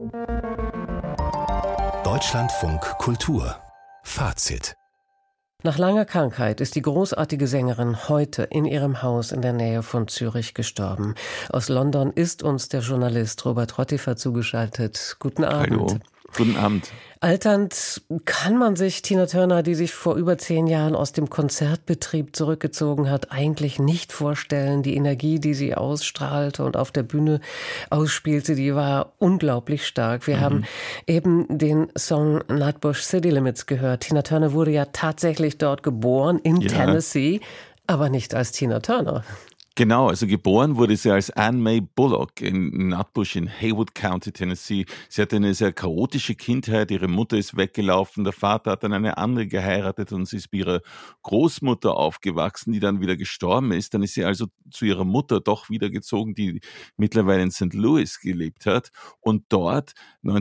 Deutschlandfunk Kultur Fazit. Nach langer Krankheit ist die großartige Sängerin heute in ihrem Haus in der Nähe von Zürich gestorben. Aus London ist uns der Journalist Robert Rottifer zugeschaltet. Guten Abend. Hallo, guten Abend. Alternd kann man sich Tina Turner, die sich vor über 10 Jahren aus dem Konzertbetrieb zurückgezogen hat, eigentlich nicht vorstellen. Die Energie, die sie ausstrahlte und auf der Bühne ausspielte, die war unglaublich stark. Wir haben eben den Song Nutbush City Limits gehört. Tina Turner wurde ja tatsächlich dort geboren, in Tennessee, aber nicht als Tina Turner. Genau, also geboren wurde sie als Anne Mae Bullock in Nutbush in Haywood County, Tennessee. Sie hatte eine sehr chaotische Kindheit, ihre Mutter ist weggelaufen, der Vater hat dann eine andere geheiratet und sie ist bei ihrer Großmutter aufgewachsen, die dann wieder gestorben ist. Dann ist sie also zu ihrer Mutter doch wieder gezogen, die mittlerweile in St. Louis gelebt hat. Und dort,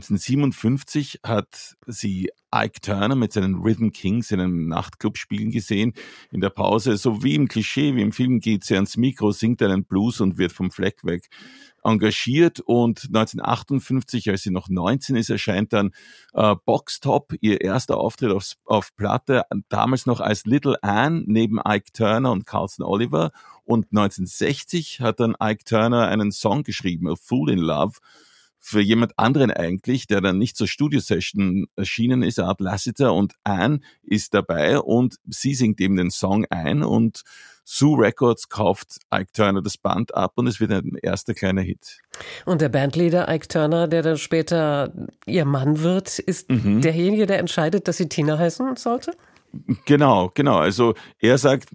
1957, hat sie Ike Turner mit seinen Rhythm Kings in einem Nachtclub spielen gesehen. In der Pause, so wie im Klischee, wie im Film, geht sie ans Mikro, singt einen Blues und wird vom Fleck weg engagiert. Und 1958, als sie noch 19 ist, erscheint dann Box Top, ihr erster Auftritt auf Platte, damals noch als Little Anne neben Ike Turner und Carlton Oliver. Und 1960 hat dann Ike Turner einen Song geschrieben, A Fool in Love, für jemand anderen eigentlich, der dann nicht zur Studio-Session erschienen ist, Art Lassiter, und Anne ist dabei und sie singt eben den Song ein und Sue Records kauft Ike Turner das Band ab und es wird ein erster kleiner Hit. Und der Bandleader Ike Turner, der dann später ihr Mann wird, ist derjenige, der entscheidet, dass sie Tina heißen sollte? Genau. Also er sagt,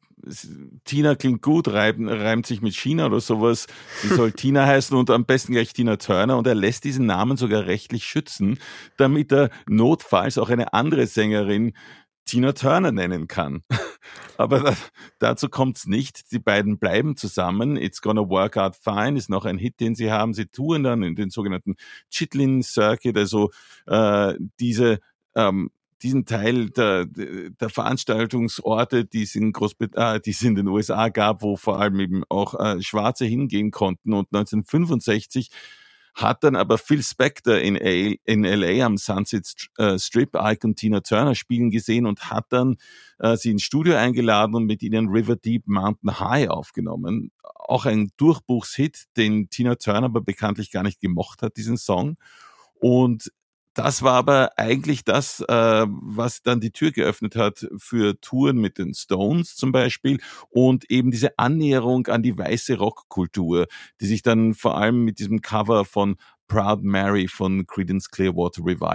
Tina klingt gut, reimt sich mit China oder sowas. Sie soll Tina heißen und am besten gleich Tina Turner. Und er lässt diesen Namen sogar rechtlich schützen, damit er notfalls auch eine andere Sängerin Tina Turner nennen kann. Aber dazu kommt's nicht. Die beiden bleiben zusammen. It's Gonna Work Out Fine ist noch ein Hit, den sie haben. Sie touren dann in den sogenannten Chitlin Circuit, also diesen Teil der Veranstaltungsorte, die es in den USA gab, wo vor allem eben auch Schwarze hingehen konnten. Und 1965 hat dann aber Phil Spector in LA am Sunset Strip Ike und Tina Turner spielen gesehen und hat dann sie ins Studio eingeladen und mit ihnen River Deep Mountain High aufgenommen. Auch ein Durchbruchshit, den Tina Turner aber bekanntlich gar nicht gemocht hat, diesen Song. Und das war aber eigentlich das, was dann die Tür geöffnet hat für Touren mit den Stones zum Beispiel und eben diese Annäherung an die weiße Rockkultur, die sich dann vor allem mit diesem Cover von Proud Mary von Creedence Clearwater Revival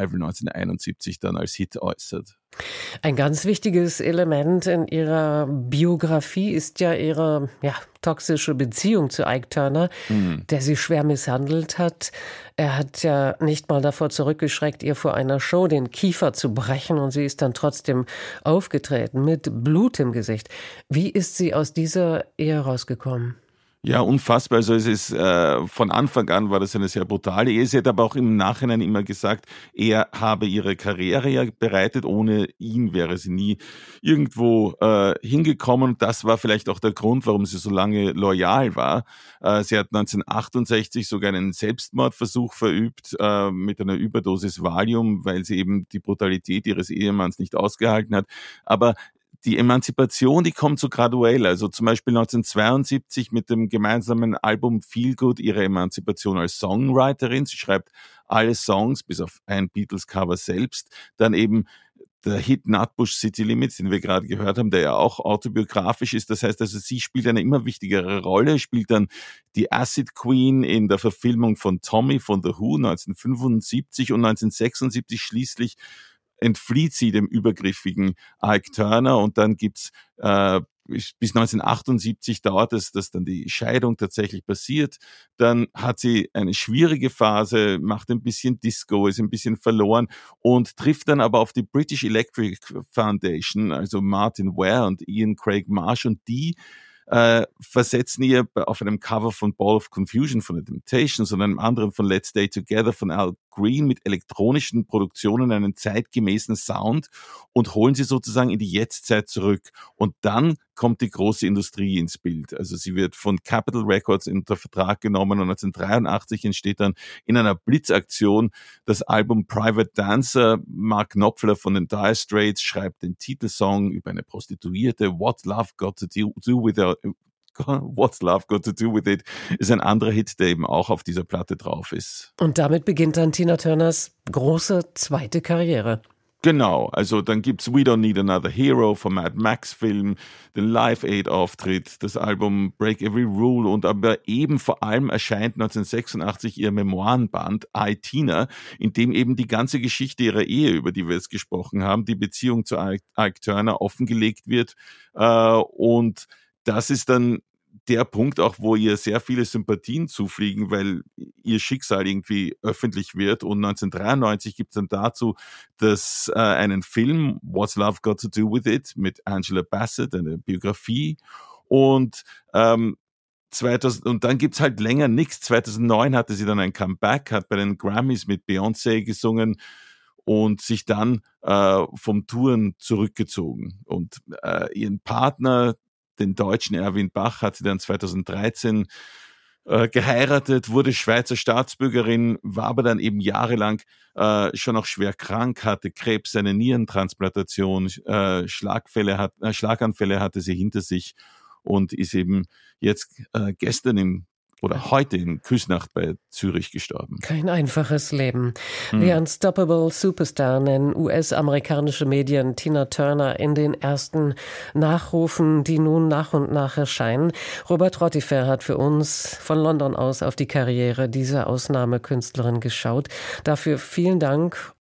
1971 dann als Hit äußert. Ein ganz wichtiges Element in ihrer Biografie ist ja ihre toxische Beziehung zu Ike Turner, der sie schwer misshandelt hat. Er hat ja nicht mal davor zurückgeschreckt, ihr vor einer Show den Kiefer zu brechen und sie ist dann trotzdem aufgetreten mit Blut im Gesicht. Wie ist sie aus dieser Ehe rausgekommen? Ja, unfassbar. Also es ist von Anfang an war das eine sehr brutale Ehe. Sie hat aber auch im Nachhinein immer gesagt, er habe ihre Karriere ja bereitet. Ohne ihn wäre sie nie irgendwo hingekommen. Und das war vielleicht auch der Grund, warum sie so lange loyal war. Sie hat 1968 sogar einen Selbstmordversuch verübt mit einer Überdosis Valium, weil sie eben die Brutalität ihres Ehemanns nicht ausgehalten hat. Aber die Emanzipation, die kommt so graduell. Also zum Beispiel 1972 mit dem gemeinsamen Album Feel Good ihre Emanzipation als Songwriterin. Sie schreibt alle Songs, bis auf ein Beatles-Cover selbst. Dann eben der Hit Nutbush City Limits, den wir gerade gehört haben, der ja auch autobiografisch ist. Das heißt also, sie spielt eine immer wichtigere Rolle, spielt dann die Acid Queen in der Verfilmung von Tommy von The Who 1975 und 1976 schließlich entflieht sie dem übergriffigen Ike Turner und dann gibt's bis 1978 dauert es, dass dann die Scheidung tatsächlich passiert. Dann hat sie eine schwierige Phase, macht ein bisschen Disco, ist ein bisschen verloren und trifft dann aber auf die British Electric Foundation, also Martin Ware und Ian Craig Marsh, und die versetzen ihr auf einem Cover von Ball of Confusion von The Temptations und einem anderen von Let's Stay Together von Al Green mit elektronischen Produktionen einen zeitgemäßen Sound und holen sie sozusagen in die Jetztzeit zurück. Und dann kommt die große Industrie ins Bild. Also sie wird von Capitol Records unter Vertrag genommen und 1983 entsteht dann in einer Blitzaktion das Album Private Dancer. Mark Knopfler von den Dire Straits schreibt den Titelsong über eine Prostituierte. What's Love Got to Do With It ist ein anderer Hit, der eben auch auf dieser Platte drauf ist. Und damit beginnt dann Tina Turners große zweite Karriere. Genau, also dann gibt's We Don't Need Another Hero vom Mad Max Film, den Live Aid Auftritt, das Album Break Every Rule und aber eben vor allem erscheint 1986 ihr Memoirenband I, Tina, in dem eben die ganze Geschichte ihrer Ehe, über die wir jetzt gesprochen haben, die Beziehung zu Ike Turner offengelegt wird und das ist dann der Punkt auch, wo ihr sehr viele Sympathien zufliegen, weil ihr Schicksal irgendwie öffentlich wird. Und 1993 gibt es dann dazu einen Film, What's Love Got to Do With It, mit Angela Bassett, eine Biografie. Und und dann gibt's halt länger nichts. 2009 hatte sie dann ein Comeback, hat bei den Grammys mit Beyoncé gesungen und sich dann vom Touren zurückgezogen. Und ihren Partner, den Deutschen Erwin Bach, hat sie dann 2013 geheiratet, wurde Schweizer Staatsbürgerin, war aber dann eben jahrelang schon auch schwer krank, hatte Krebs, eine Nierentransplantation, Schlaganfälle hatte sie hinter sich und ist eben jetzt heute in Küsnacht bei Zürich gestorben. Kein einfaches Leben. The Unstoppable Superstar nennen US-amerikanische Medien Tina Turner in den ersten Nachrufen, die nun nach und nach erscheinen. Robert Rottifer hat für uns von London aus auf die Karriere dieser Ausnahmekünstlerin geschaut. Dafür vielen Dank